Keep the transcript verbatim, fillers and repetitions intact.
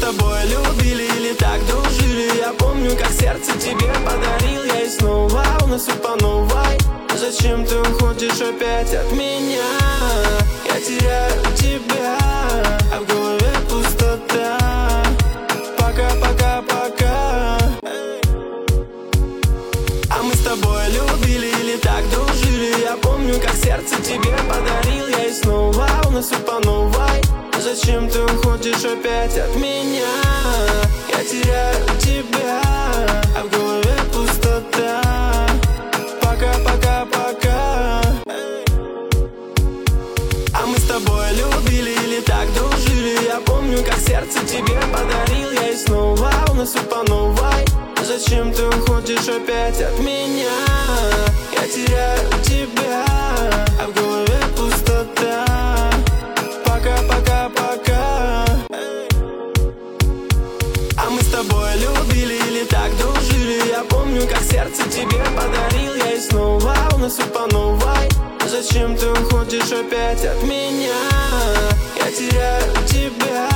тобой любили или так дружили. Я помню, как сердце тебе подарил я. И снова у нас все по новой. Зачем ты уходишь опять от меня? Я теряю тебя, а в голове пустота. Пока, пока, пока. А мы с тобой любили или так дружили. Я помню, как сердце тебе подарил я. И снова у нас все по новой. Зачем ты уходишь опять от меня? Я теряю тебя, а в голове пустота. Пока, пока, пока. А мы с тобой любили или так дружили. Я помню, как сердце тебе подарил я. И снова у нас все по новой. Зачем ты уходишь опять от меня? Я теряю тебя, а в голове пустота. Пока, пока, пока. А мы с тобой любили или так дружили. Я помню, как сердце тебе подарил я. И снова у нас все по новой. Зачем ты уходишь опять от меня? Я теряю тебя.